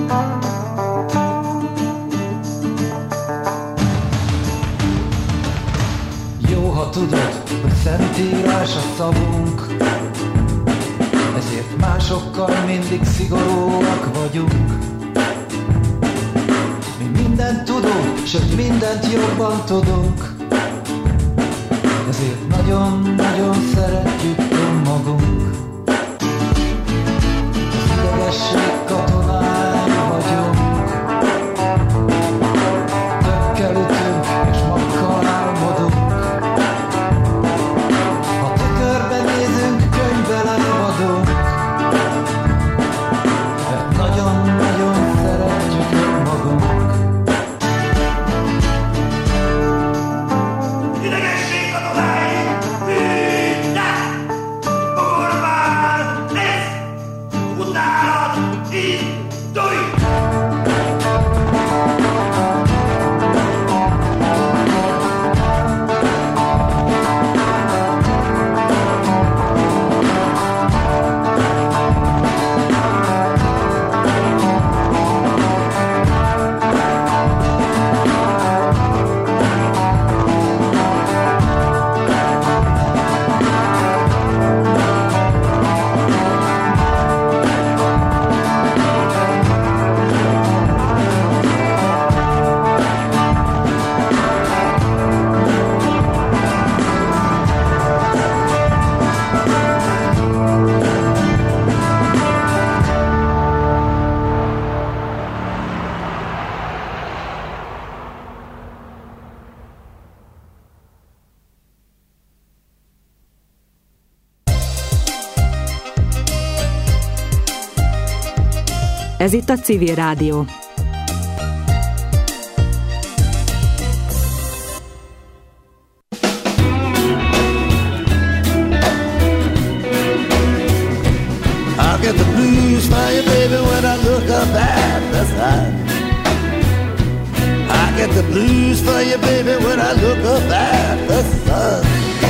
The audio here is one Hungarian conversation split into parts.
Ha tudod, hogy szentírás a szavunk, ezért másokkal mindig szigorúak vagyunk. Mi mindent tudunk, sőt mindent jobban tudunk, ezért nagyon-nagyon szeretjük önmagunk. Az idegesség katonái vagyunk, tökkel ütünk és makkal álmodunk. Ez itt a Civil Rádió. I'll get the blues for you, baby, when I look up at the sun. I get the blues for you, baby, when I look up at the sun.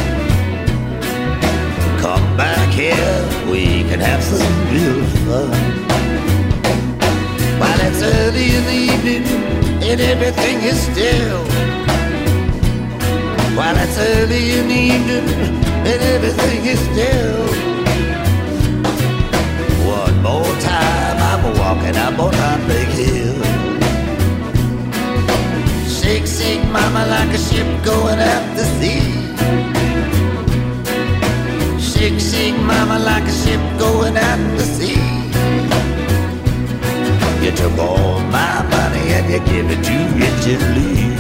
Come back here, we can have some real fun. While it's early in the evening and everything is still. While it's early in the evening and everything is still. One more time I'm walking up on Heartbreak Hill. Shake, shake, mama, like a ship going out to sea. Shake, shake, mama, like a ship going out to sea. You took all my money and you give it to Richard Lee.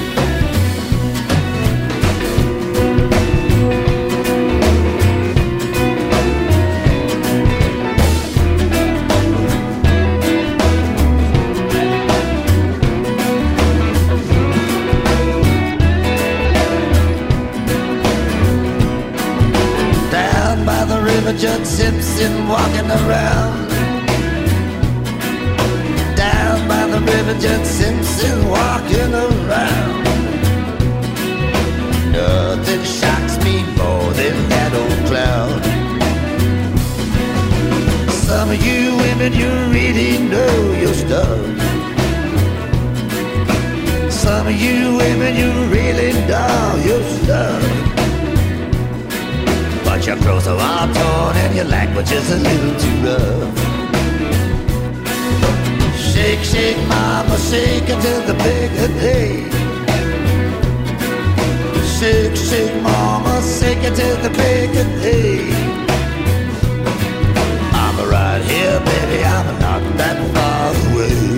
Down by the river, Judge Simpson walking around. By the river, Judge Simpson walking around. Nothing shocks me more than that old clown. Some of you women, you really know your stuff. Some of you women, you really know your stuff. But your clothes are all torn and your language is a little too rough. Shake, shake, mama, shake until the break of day. Shake, shake, mama, shake until the break of day. I'm right here, baby, I'm not that far away.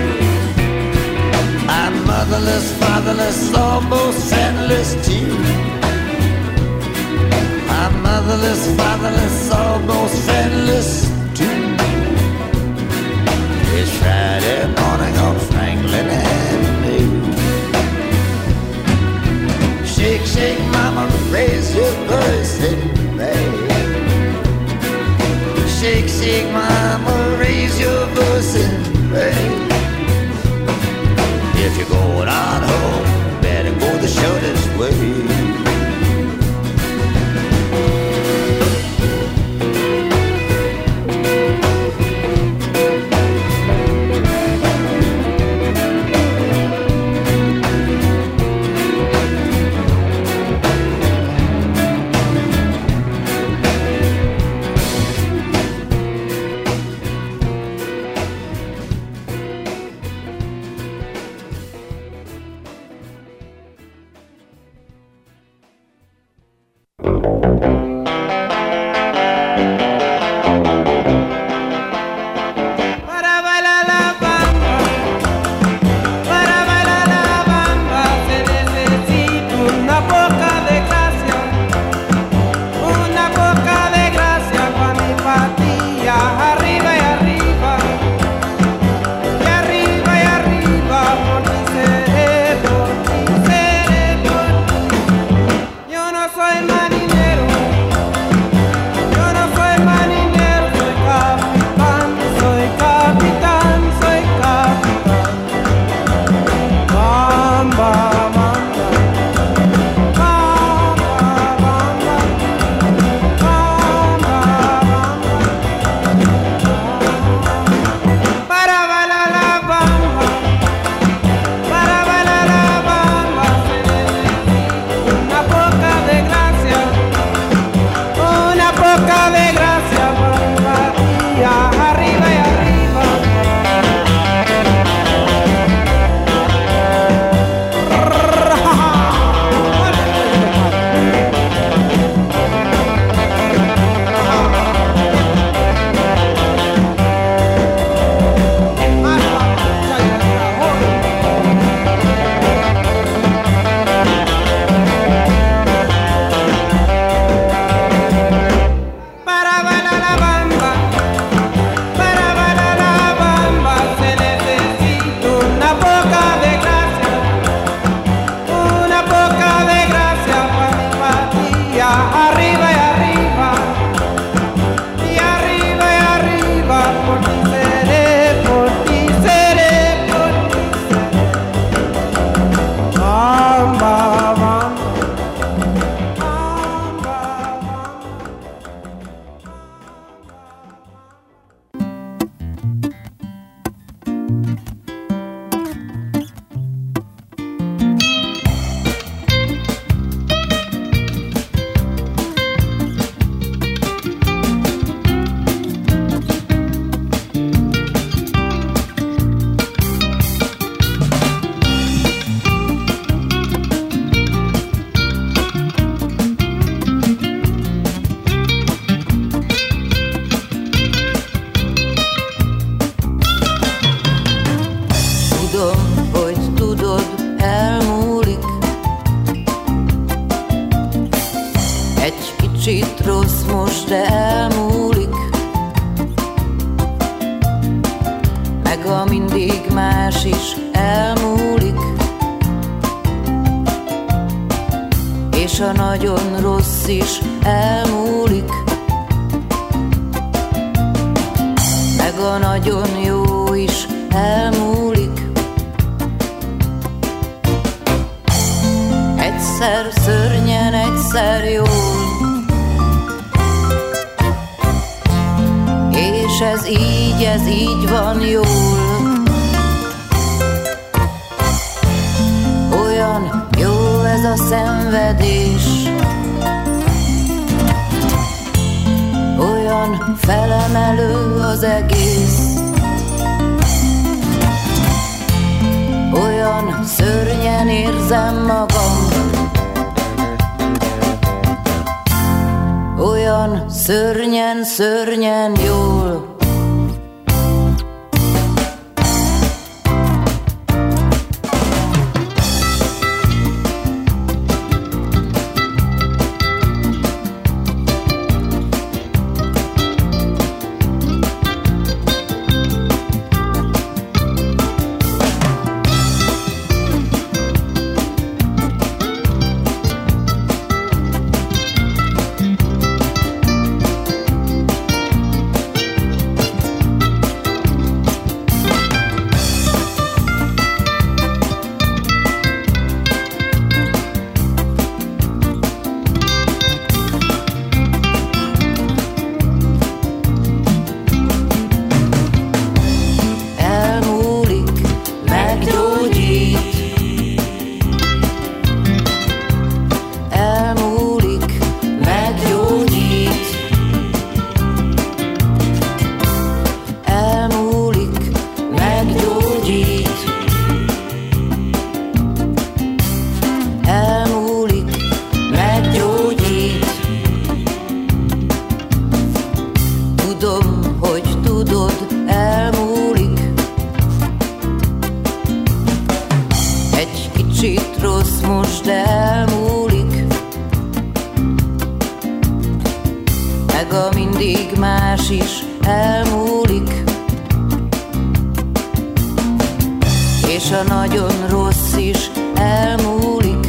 Motherless, fatherless, almost endless too. sing, mama, raise your voice and pray. If you're going on home, better go the shortest way. Ez így van jól. Olyan jó ez a szenvedés, olyan felemelő az egész, olyan szörnyen érzem magam, olyan szörnyen, szörnyen jól. hogy tudod, elmúlik. Egy kicsit rossz most, de elmúlik. Meg a mindig más is elmúlik. És a nagyon rossz is elmúlik.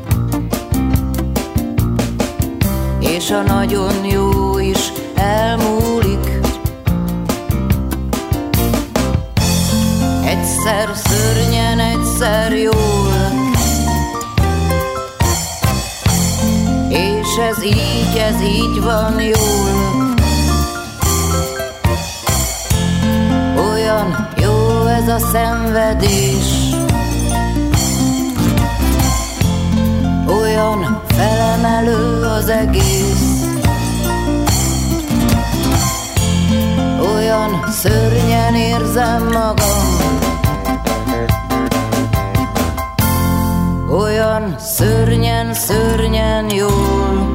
És a nagyon jó is elmúlik. Egyszer szörnyen, egyszer jól. És ez így van jól. Olyan jó ez a szenvedés. Olyan felemelő az egész. Olyan szörnyen érzem magam. Olyan szörnyen, szörnyen jól.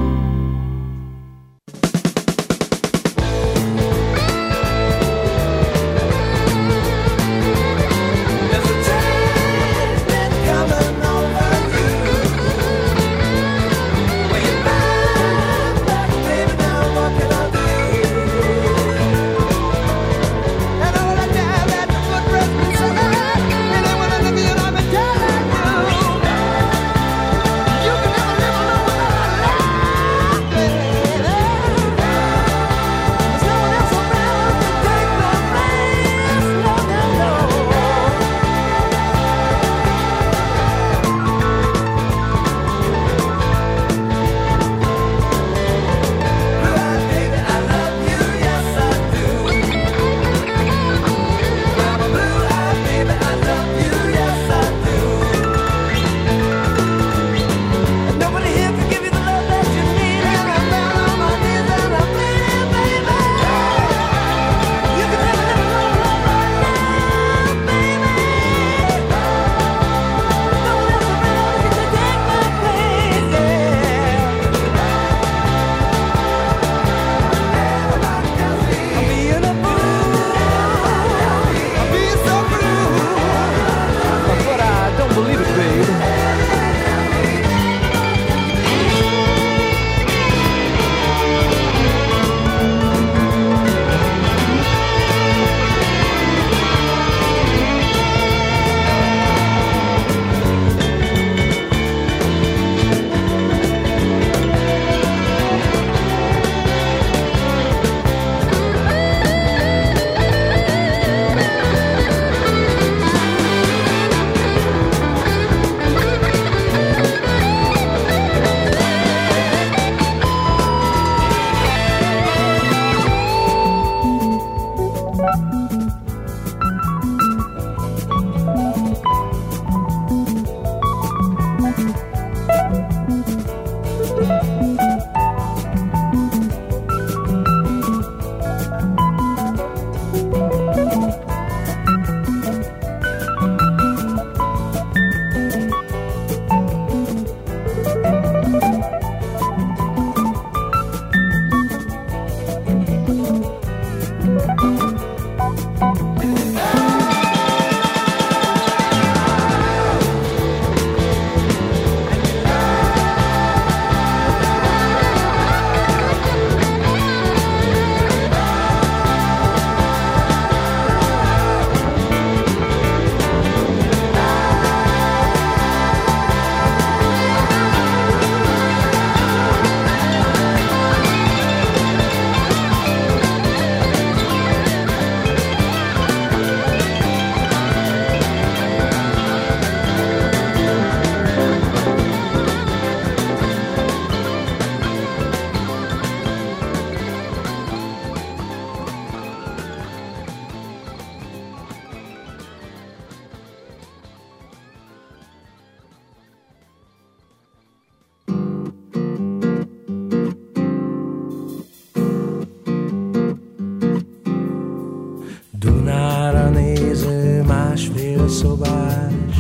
Dunára néző másfél szobás,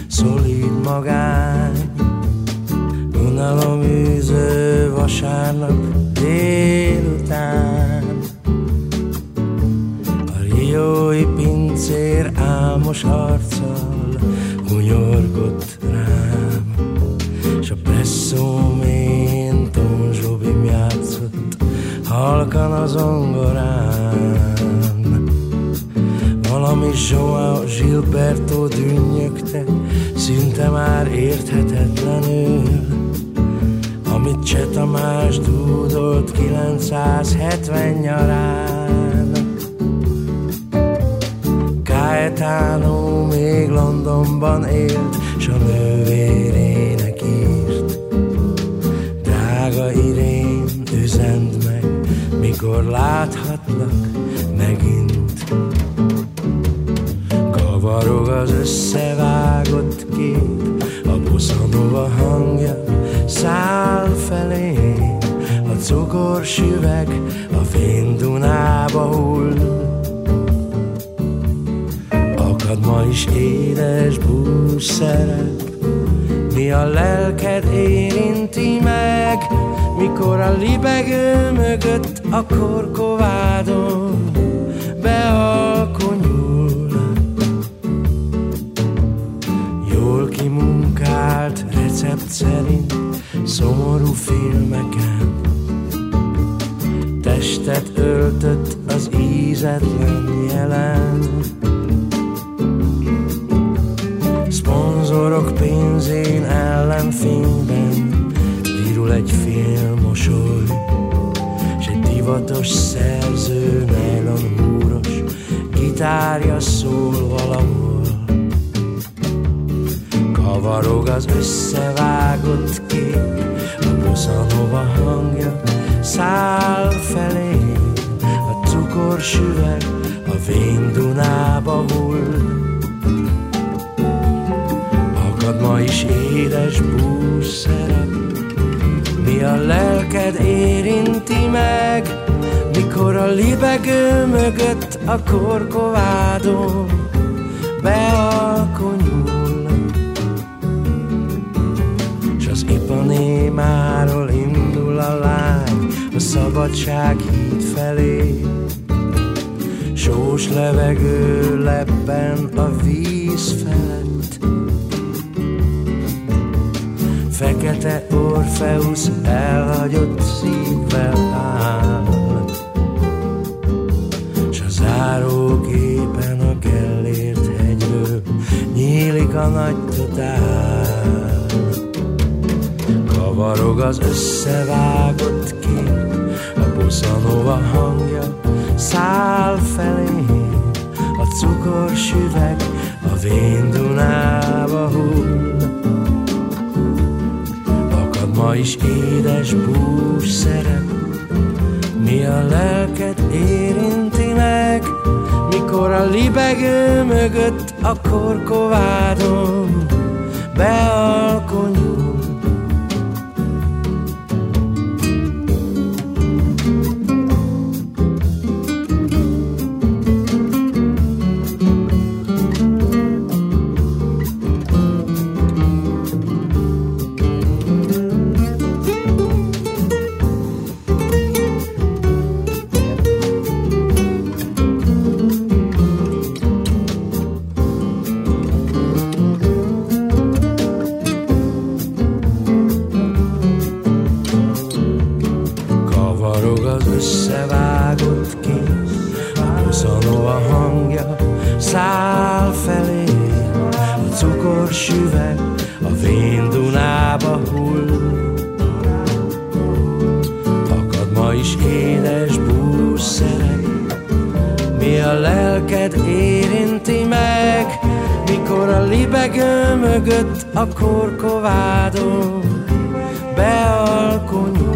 szolid magány, unaloműző vasárnap délután. Zoli pincér álmos arccal hunyorgott rám, s a presszómén Tom Zsobim játszott halkan a zongorán. Valami João Gilberto dünnyögte, szinte már érthetetlenül, amit Cseh Tamás dúdolt 970 nyarán. Caetano még Londonban élt, s a nővérének írt: drága Irén, üzend meg, mikor láthatlak megint. Kavarog az összevágott kép, a bossa nova hangja száll felé, a cukorsüveg a fén Dunába hull. Akad ma is édes búszerep, mi a lelked érinti meg, mikor a libegő mögött a Korkovádon bealkonyul. Jól kimunkált recept szerint szomorú filmeken testet öltött az ízetlen jelen. Szponzorok pénzén ellenfényben virul egy fél mosoly, s egy divatos szerző nylon húros gitárja szól valahol. Kavarog az összevágott kép, a bossa nova hangja száll felé, a cukorsüveg a vén Dunába hull. Akad ma is édes búszerep, mi a lelked érinti meg, mikor a libegő mögött a Korkovádon bealkonyul. S az Ipanémáról indul a lány a Szabadság híd felé, sós levegő lebben a víz felett. Fekete Orfeusz elhagyott szívvel áll, s a záróképen a Gellért hegyről nyílik a nagy totál. Kavarog az összevágott kép, a bossa nova hangja száll felé, a cukorsüveg a vén Dunába hull. Akad ma is édes búszerep, mi a lelked érinti meg, mikor a libegő mögött a Korkovádon bealkonyul. Összevágott kép, a bossa nova hangja száll felé, a cukorsüveg a vén Dunába hull. Akad ma is édes búszerep, mi a lelked érinti meg, mikor a libegő mögött a Korkovádon bealkonyul.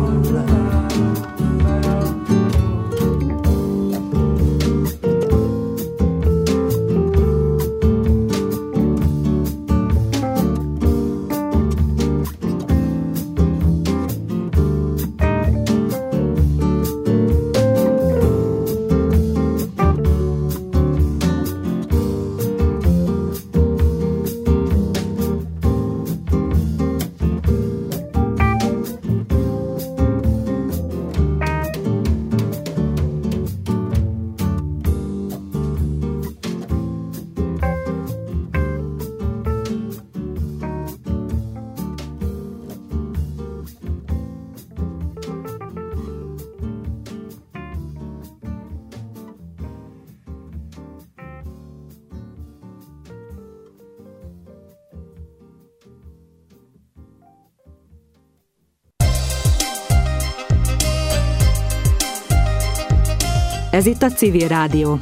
Ez itt a Civil Rádió.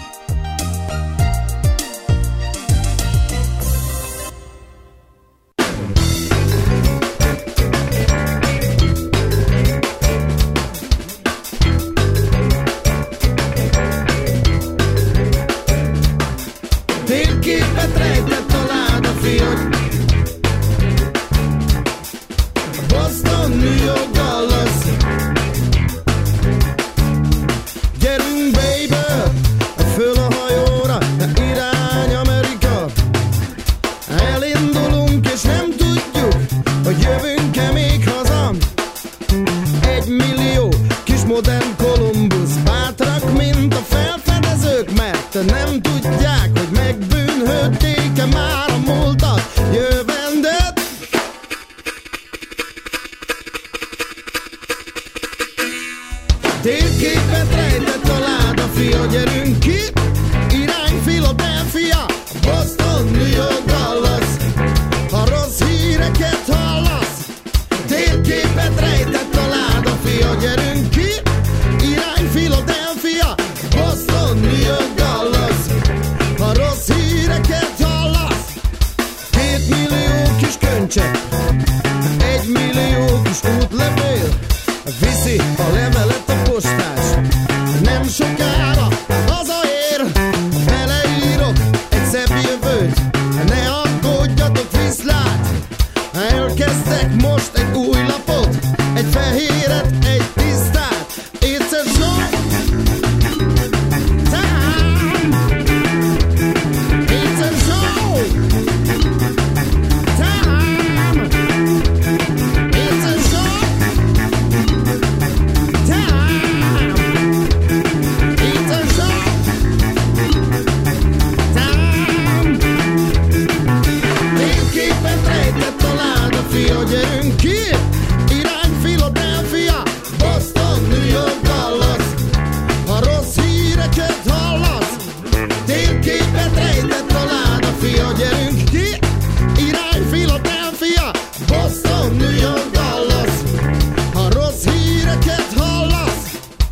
Térképet rejtett a ládafiók, Boston, New York, Dallas. Gyerünk, baby, föl a hajóra, irány Amerika. Elindulunk és nem tudjuk, hogy jövünk-e még haza. 1 millió kis modern Kolumbusz, bátrak, mint a felfedezők, mert nem tudják, hogy megbűnhődték-e már a múltat, jövendőt. Térképet rejtett a ládafia, gyerünk ki, irány Philadelphia, Boston, New York, Dallas. Ha rossz híreket hallasz, térképet rejtett a ládafia, gyerünk ki, irány Philadelphia, Boston, New York, Dallas. Ha rossz híreket hallasz, 2 millió kis köncse, 1 millió kis útlevél, viszi a levelet a postás, nem sokára hazaér. Beleírok egy szebb jövőt, ne aggódjatok, viszlát. Elkezdtek most egy új lapot, egy fehéret, egy tisztát. It's a show time. It's a show time. It's a show time. It's a show time. Térképet rejtett a ládafia, gyerünk ki, irány Philadelphia, Boston, New York, Dallas. Ha rossz híreket hallasz, térképet rejtett a ládafia, gyerünk ki, irány Philadelphia, Boston, New York, Dallas. Ha rossz híreket hallasz,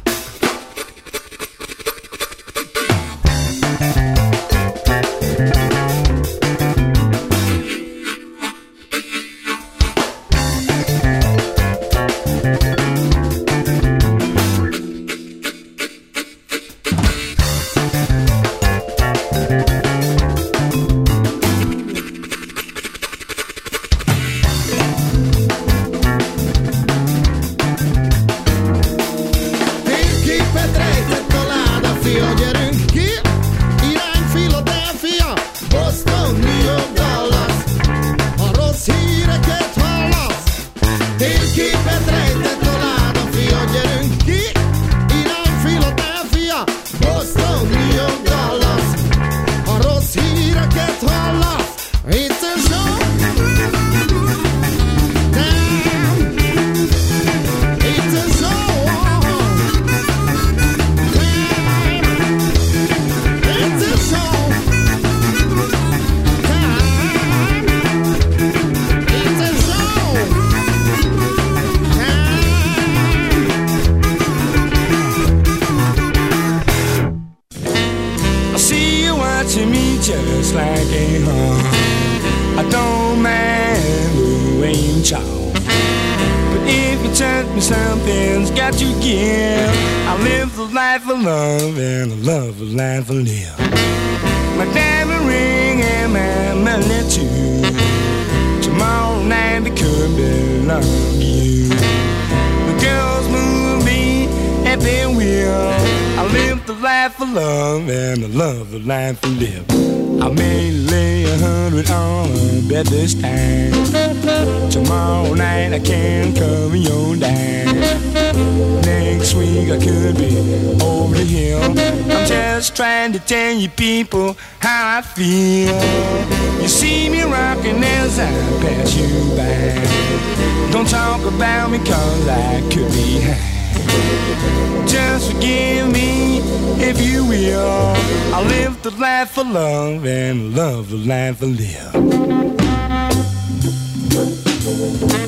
térképet rejtett a ládafia, gyerünk ki, irány Philadelphia, Boston, New York, Dallas. Ha rossz híreket hallasz, térképet rejtett a ládafia, gyerünk ki, irány Philadelphia, Boston, New York, Dallas. Ha rossz híreket hallasz, it's a show time. It's a show time. It's a show time. It's a show time. I see you watching me just like a hawk. I don't mind the way you talk, but if you touch me, something's got to give. I live the life of love and I love the life I live. My diamond ring and my money too. Tomorrow night it could belong to you. The girls move me at their will. I live the life of love and I love the life I live. I may lay 100 on a bed this time. Tomorrow night I can cover your dime. Next week I could be over the hill. I'm just trying to tell you people how I feel. You see me rocking as I pass you by. Don't talk about me 'cause I could be high. Just forgive me if you will. I live the life of love and love the life I live.